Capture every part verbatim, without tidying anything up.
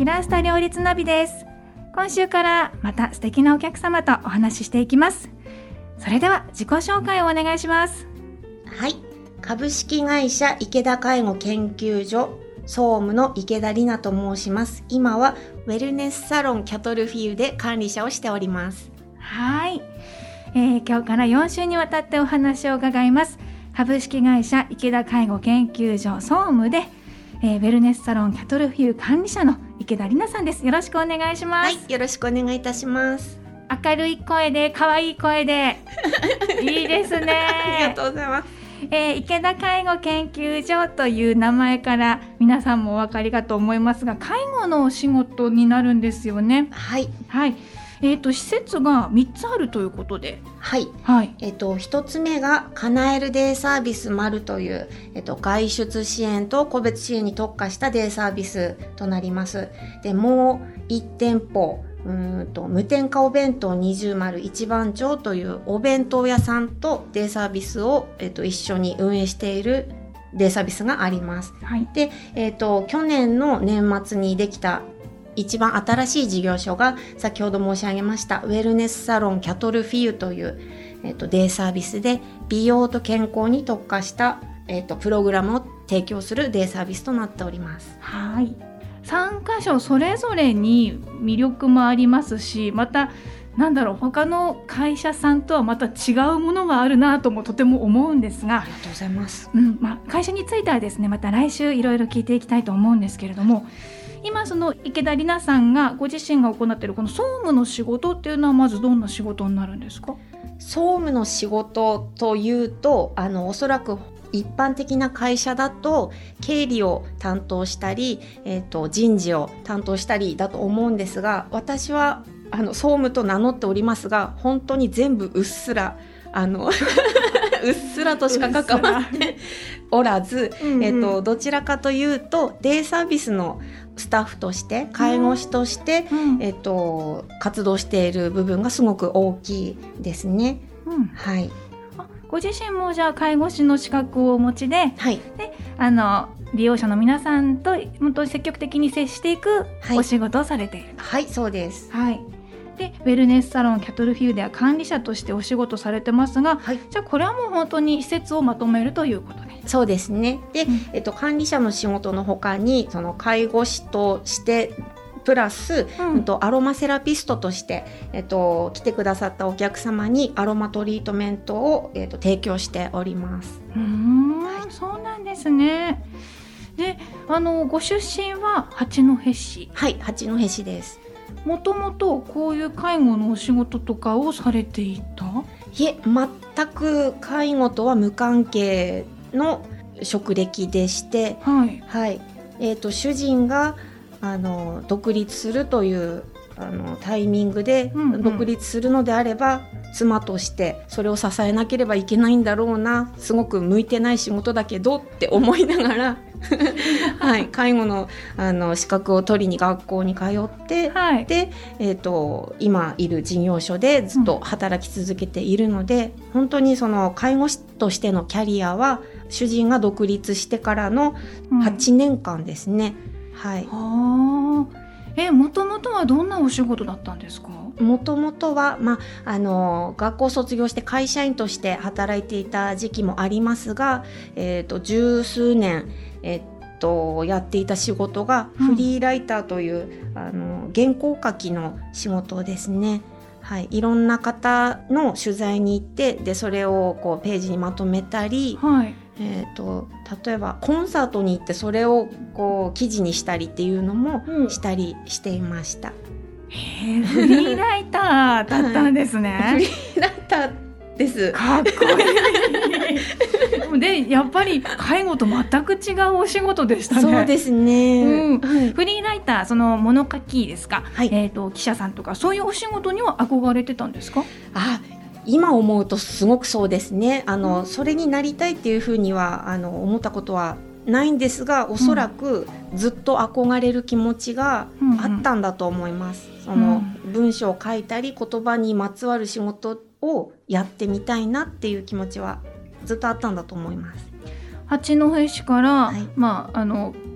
キラースタ両立ナビです。今週からまた素敵なお客様とお話ししていきます。それでは自己紹介をお願いします。 はい、株式会社池田介護研究所総務の池田里奈と申します。今はウェルネスサロンキャトルフィーユで管理者をしております。 はい、えー、今日からよん週にわたってお話を伺います。株式会社池田介護研究所総務で、えー、ウェルネスサロンキャトルフィーユ管理者の池田里奈さんです。よろしくお願いします。 はい、よろしくお願いいたします。 明るい声で可愛い声でいいですね。 ありがとうございます。 えー、池田介護研究所という名前から皆さんもお分かりかと思いますが、介護のお仕事になるんですよね。 はい、 はい。えーと、施設がみっつあるということで、 はい、 はい、 えっと、ひとつめがかなえるデイサービス丸という、えっと、外出支援と個別支援に特化したデイサービスとなります。で、もういち店舗うーんと無添加お弁当にじゅう一番町というお弁当屋さんとデイサービスを、えっと、一緒に運営しているデイサービスがあります。 はい、 で、えっと、去年の年末にできた一番新しい事業所が先ほど申し上げましたウェルネスサロンキャトルフィーユという、えっと、デイサービスで美容と健康に特化した、えっと、プログラムを提供するデイサービスとなっております。 はい、さん箇所それぞれに魅力もありますし、またなんだろう、他の会社さんとはまた違うものがあるなともとても思うんですが、 ありがとうございます。 うんまあ、会社についてはですね、また来週いろいろ聞いていきたいと思うんですけれども、今その池田里奈さんがご自身が行っているこの総務の仕事っていうのはまずどんな仕事になるんですか？ 総務の仕事というと、あのおそらく一般的な会社だと経理を担当したり、えーと、人事を担当したりだと思うんですが、私はあの総務と名乗っておりますが、本当に全部うっすらあのうっすらとしか関わっておらず、うんうん、えーと、どちらかというとデイサービスのスタッフとして介護士として、うんえーと、活動している部分がすごく大きいですね。うん、はい。 ご自身もじゃあ介護士の資格をお持ちで、 はい、 であの利用者の皆さんと本当に積極的に接していくお仕事をされていると。 はい、はい、そうです。 はい。でウェルネスサロンキャトルフィーユでは管理者としてお仕事されてますが、はい、じゃあこれはもう本当に施設をまとめるということで。 そうですね。で、うんえっと、管理者の仕事の他にその介護士としてプラス、うん、アロマセラピストとして、えっと、来てくださったお客様にアロマトリートメントを、えっと、提供しております。 うーん、はい、そうなんですね。で、あのご出身は八戸市。 はい、八戸市です。 もともとこういう介護のお仕事とかをされていた？ いえ、全く介護とは無関係の職歴でして、 はいはいえー、と主人があの独立するというあのタイミングで、うんうん、独立するのであれば妻としてそれを支えなければいけないんだろうな、すごく向いてない仕事だけどって思いながらはい、介護 の, あの資格を取りに学校に通って、はい、で、えー、と今いる事業所でずっと働き続けているので、うん、本当にその介護士としてのキャリアは主人が独立してからのはちねんかんですね。うん、はい。 はえ、もともとはどんなお仕事だったんですか？ もともとは、まあ、あの学校卒業して会社員として働いていた時期もありますが、えー、と十数年、えー、とやっていた仕事がフリーライターという、うん、あの原稿書きの仕事ですね。はい、いろんな方の取材に行って、でそれをこうページにまとめたり、はいえー、と例えばコンサートに行ってそれをこう記事にしたりっていうのもしたりしていました。うんへフリーライターだったんですね。 はい、フリーライターです。 かっこいいでやっぱり介護と全く違うお仕事でしたね。 そうですね、 うんはい、フリーライター、その物書きですか、 はいえー、と記者さんとかそういうお仕事には憧れてたんですか？ あ今思うとすごくそうですね。あの、うん、それになりたいっていうふうにはあの思ったことはないんですが、おそらくずっと憧れる気持ちがあったんだと思います。うんうん、その文章を書いたり言葉にまつわる仕事をやってみたいなっていう気持ちはずっとあったんだと思います。 八戸市から、はいまあ、あの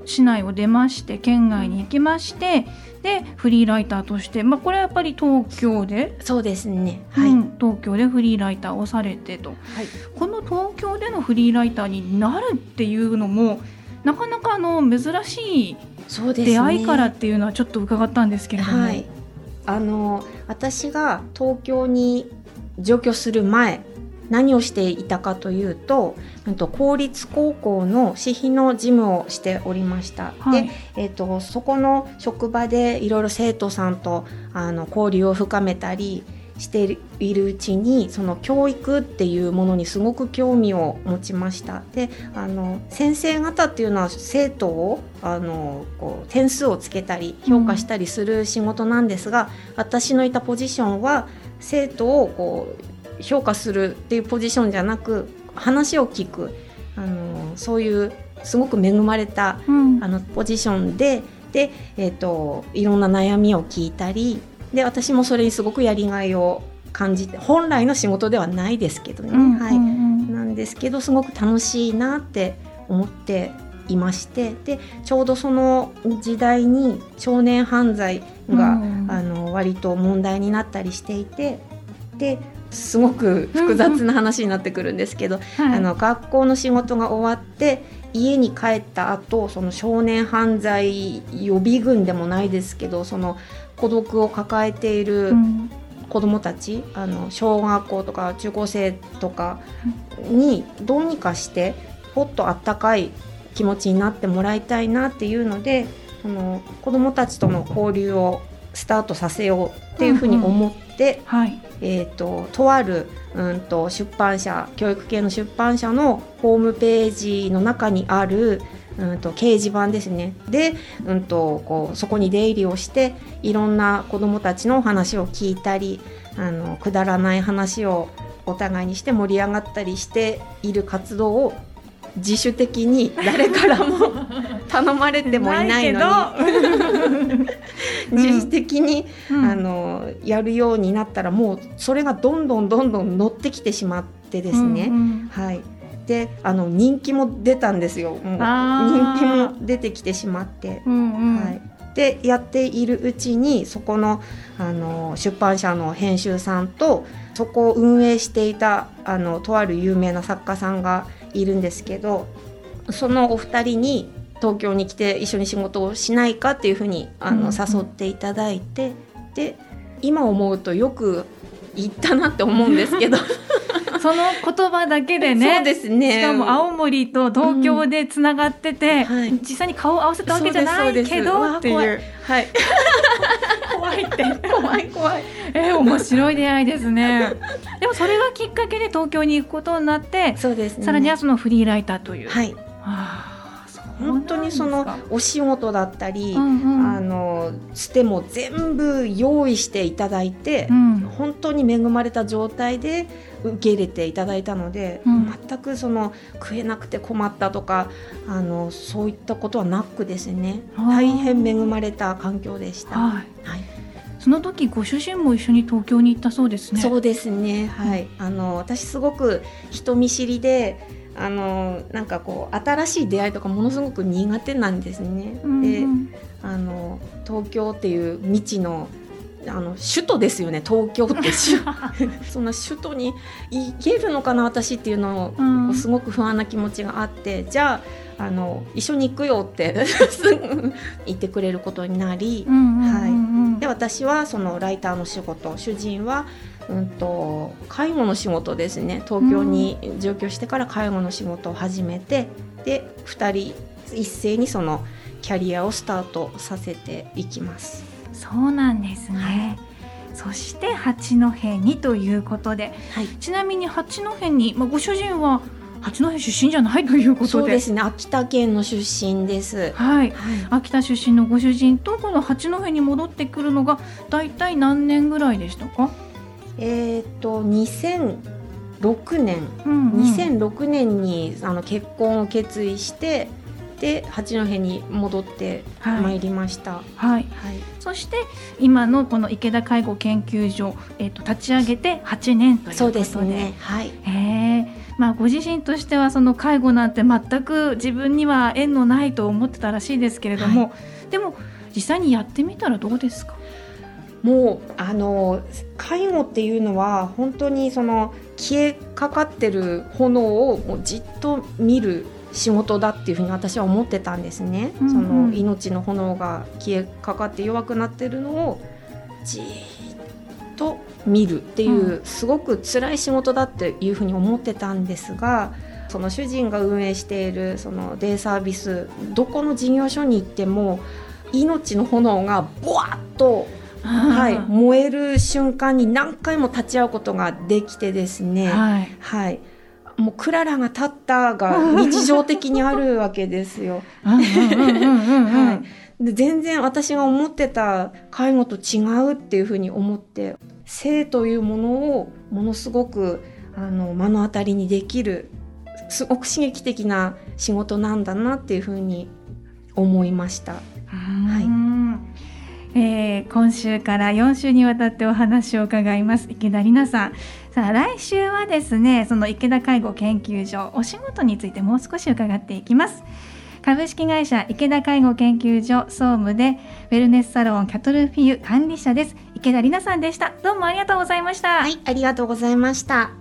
市内を出まして県外に行きましてでフリーライターとして、まあ、これはやっぱり東京でそうですね、はい、 うん、東京でフリーライターをされてと、はい、この東京でのフリーライターになるっていうのもなかなかあの珍しい出会いからっていうのはちょっと伺ったんですけれども、 はい、あの私が東京に上京する前何をしていたかというと、公立高校の私費の事務をしておりました、はい、で、えーと、そこの職場でいろいろ生徒さんとあの交流を深めたりしているうちにその教育っていうものにすごく興味を持ちました。で、あの先生方っていうのは生徒をあのこう点数をつけたり評価したりする仕事なんですが、うん、私のいたポジションは生徒をこう評価するっていうポジションじゃなく話を聞くあのそういうすごく恵まれた、うん、あのポジションで、で、えーと、いろんな悩みを聞いたりで私もそれにすごくやりがいを感じて本来の仕事ではないですけどね、うんはいうんうん、なんですけどすごく楽しいなって思っていまして、でちょうどその時代に少年犯罪が、うん、あの割と問題になったりしていてですごく複雑な話になってくるんですけど、はい、あの学校の仕事が終わって家に帰った後その少年犯罪予備軍でもないですけどその孤独を抱えている子どもたち、うん、あの小学校とか中高生とかにどうにかしてほっとあったかい気持ちになってもらいたいなっていうのでその子どもたちとの交流をスタートさせようっていうふうに思って、うんうんはいえー、と, とある、うん、と出版社教育系の出版社のホームページの中にある、うん、と掲示板ですねで、うん、とこうそこに出入りをしていろんな子どもたちの話を聞いたりあのくだらない話をお互いにして盛り上がったりしている活動を自主的に誰からも頼まれてもいないのに自主的に、うん、あのやるようになったらもうそれがどんどんどんどん乗ってきてしまってですね、うんうんはい、であの人気も出たんですよ。もう人気も出てきてしまって、うんうんはい、でやっているうちにそこ の, あの出版社の編集さんとそこを運営していたあのとある有名な作家さんがいるんですけどそのお二人に東京に来て一緒に仕事をしないかっていうふうにあの、うんうん、誘っていただいてで今思うとよく言ったなって思うんですけどその言葉だけでね、 そうですねしかも青森と東京でつながってて、うんはい、実際に顔を合わせたわけじゃないけどっていう怖い、はい、怖いって怖い怖いえー、面白い出会いですねでもそれがきっかけで東京に行くことになってそうです、ね、 さらにはそのフリーライターという、 はいはあ、本当にそのお仕事だったり、うんうん、あのつても全部用意していただいて、うん、本当に恵まれた状態で受け入れていただいたので、うん、全くその食えなくて困ったとかあのそういったことはなくですね大変恵まれた環境でした、はいはい、 その時ご主人も一緒に東京に行ったそうですね。 そうですね、はい、あの私すごく人見知りであのなんかこう新しい出会いとかものすごく苦手なんですね、うんうん、であの東京っていう未知のあの首都ですよね東京ってそんな首都に行けるのかな私っていうのを、うん、すごく不安な気持ちがあってじゃあ、あの一緒に行くよって言ってくれることになり、うんうんうんはい、で私はそのライターの仕事主人はうんと介護の仕事ですね東京に上京してから介護の仕事を始めて、うん、でふたり一斉にそのキャリアをスタートさせていきます。 そうなんですね、はい、そして八戸にということで、はい、ちなみに八戸に、まあ、ご主人は八戸出身じゃないということでそうですね秋田県の出身です、 はいはい、秋田出身のご主人とこの八戸に戻ってくるのがだいたい何年ぐらいでしたか？ えー、とにせんろくねん、うんうん、にせんろくねんにあの結婚を決意してで八戸に戻ってまいりました、はいはいはい、そして今のこの池田介護研究所、えー、と立ち上げてはちねんということでそうですね、はい、 へーまあ、ご自身としてはその介護なんて全く自分には縁のないと思ってたらしいですけれども、はい、でも実際にやってみたらどうですか？ もうあの介護っていうのは本当にその消えかかってる炎をもうじっと見る仕事だっていうふうに私は思ってたんですね、うんうん、その命の炎が消えかかって弱くなってるのをじっと見るっていう、うん、すごく辛い仕事だっていうふうに思ってたんですが、その主人が運営しているそのデイサービス、どこの事業所に行っても命の炎がボワッとはい、燃える瞬間に何回も立ち会うことができてですね、はいはい、もうクララが立ったが日常的にあるわけですよ。で全然私が思ってた介護と違うっていうふうに思って、生というものをものすごくあの目の当たりにできるすごく刺激的な仕事なんだなっていうふうに思いました。はいえー、今週からよん週にわたってお話を伺います池田里奈さん。さあ来週はですね、その池田介護研究所お仕事についてもう少し伺っていきます。株式会社池田介護研究所総務でウェルネスサロンキャトルフィユ管理者です池田里奈さんでした。どうもありがとうございました。 はい、ありがとうございました。